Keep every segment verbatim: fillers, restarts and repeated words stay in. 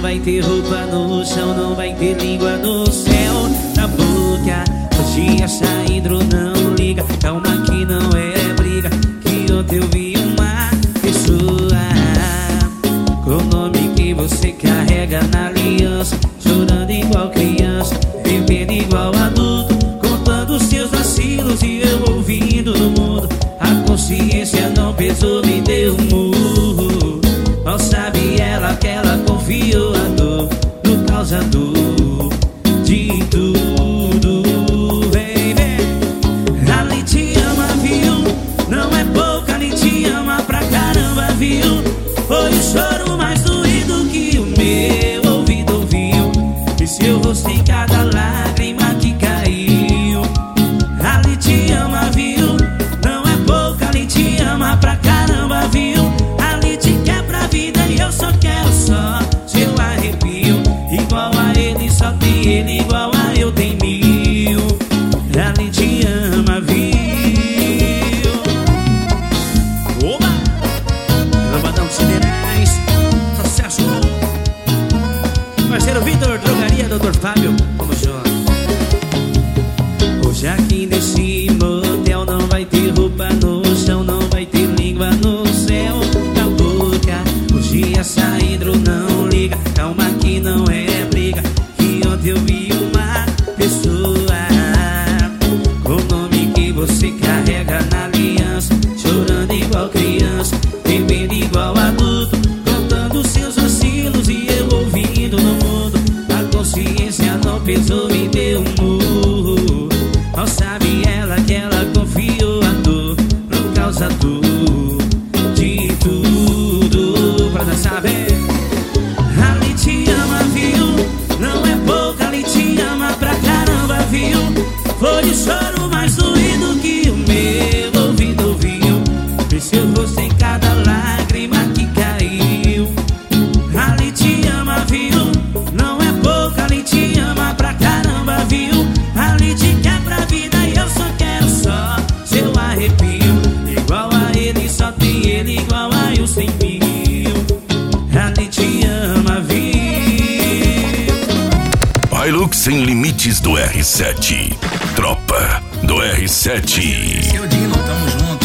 vai ter roupa no chão, não vai ter língua no céu. Na boca, hoje é saído, não liga. Calma que não é briga, que ontem eu vi uma pessoa com o nome que você carrega na aliança, chorando igual criança, bebendo igual adulto, contando seus vacilos e eu ouvindo no mundo. A consciência não pesou, me deu um murro. Mal sabe ela que ela confiou a dor no causador de tudo. Vem, vem. Ali te ama, viu? Não é pouca, ali te ama pra caramba, viu? Foi o choro mais doído que o meu ouvido ouviu, e seu rosto em cada lágrima que caiu. Ali te ama, viu? Não é pouca, ali te ama pra caramba, viu? Ali te quer pra vida e eu só quero só seu arrepio. Igual a ele, só tem ele, igual a eu tem mil. Ali te ama, viu? Oba! Lambadão de Siderais, sucesso. Parceiro Vitor, drogaria, doutor Fábio, vamos junto. Hoje aqui nesse motel não vai ter roupa no chão, não vai ter língua no céu. Na boca, hoje é saído, não liga. Calma que não é briga, que ontem eu vi uma pessoa com o nome que você carrega na aliança, chorando igual criança, bebendo igual adulto, contando seus vacilos e eu ouvindo no mundo. A consciência não pesou, me deu um murro. Mal sabe ela que ela confiou a dor no causador de tudo. Pra dançar, vem. Ali te ama, viu? Não é pouca, ali te ama pra caramba, viu? Foi o choro mais doído que o meu ouvido ouviu, e seu rosto em cada lágrima que caiu. Ali te ama, viu? Não é pouca, ali te ama pra caramba, viu? Ali te quer pra vida e eu só quero só seu arrepio. Igual a ele, só tem ele, igual a eu sem mil. Ali te ama, viu? Hilux Sem Limites do R sete. Tropa do R sete. Seu Dino, tamo junto.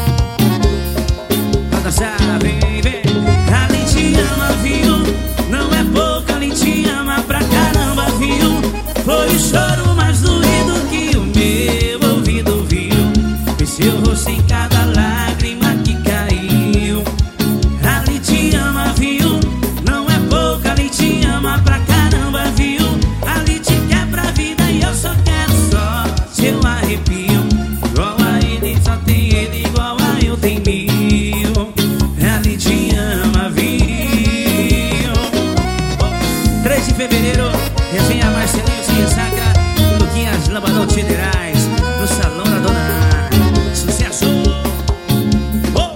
Pra dançar, vem, vem. Ali te ama, viu? Não é pouca, ali te ama pra caramba, viu? Foi o choro mais doído que o meu ouvido ouviu, e seu rosto em cada lágrima que caiu. Ali te ama, viu? Não é pouca, ali te ama pra caramba, viu? Ali te quer pra vida e eu só quero só seu arrepio. Igual a ele, só tem ele, igual a eu tem mil. Ali te ama, viu? três de fevereiro, resenha Marcelinho se ressaca, Luquinhas Lambadão de Siderais, no Salão da Dona Ana. Sucesso! Oh!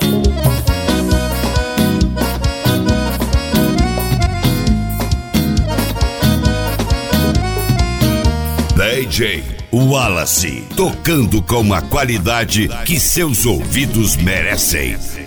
D J Wallace, tocando com a qualidade que seus ouvidos merecem.